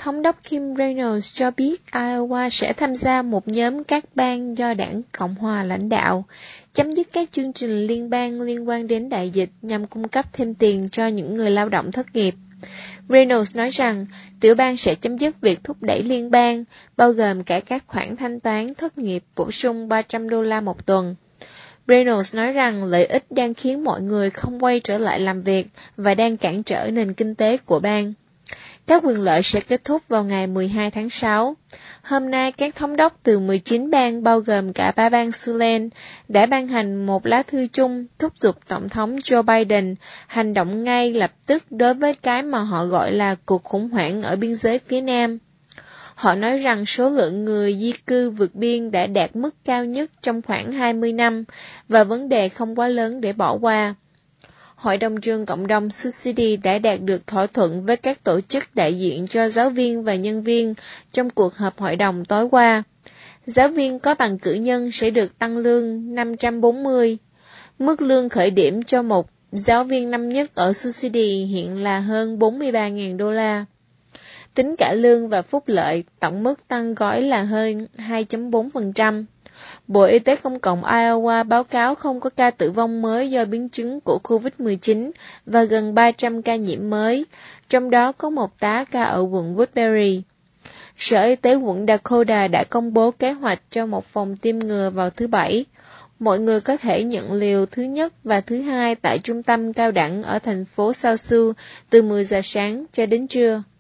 Thống đốc Kim Reynolds cho biết Iowa sẽ tham gia một nhóm các bang do đảng Cộng hòa lãnh đạo, chấm dứt các chương trình liên bang liên quan đến đại dịch nhằm cung cấp thêm tiền cho những người lao động thất nghiệp. Reynolds nói rằng tiểu bang sẽ chấm dứt việc thúc đẩy liên bang, bao gồm cả các khoản thanh toán thất nghiệp bổ sung $300 một tuần. Reynolds nói rằng lợi ích đang khiến mọi người không quay trở lại làm việc và đang cản trở nền kinh tế của bang. Các quyền lợi sẽ kết thúc vào ngày 12 tháng 6. Hôm nay, các thống đốc từ 19 bang bao gồm cả 3 bang Siouxland đã ban hành một lá thư chung thúc giục Tổng thống Joe Biden hành động ngay lập tức đối với cái mà họ gọi là cuộc khủng hoảng ở biên giới phía Nam. Họ nói rằng số lượng người di cư vượt biên đã đạt mức cao nhất trong khoảng 20 năm và vấn đề không quá lớn để bỏ qua. Hội đồng trường cộng đồng Sioux City đã đạt được thỏa thuận với các tổ chức đại diện cho giáo viên và nhân viên trong cuộc họp hội đồng tối qua. Giáo viên có bằng cử nhân sẽ được tăng lương $540. Mức lương khởi điểm cho một giáo viên năm nhất ở Sioux City hiện là hơn $43.000. Tính cả lương và phúc lợi, tổng mức tăng gói là hơn 2.4%. Bộ Y tế Công cộng Iowa báo cáo không có ca tử vong mới do biến chứng của COVID-19 và gần 300 ca nhiễm mới, trong đó có một tá ca ở quận Woodbury. Sở Y tế quận Dakota đã công bố kế hoạch cho một phòng tiêm ngừa vào thứ Bảy. Mọi người có thể nhận liều thứ nhất và thứ hai tại trung tâm cao đẳng ở thành phố South Sioux từ 10 giờ sáng cho đến trưa.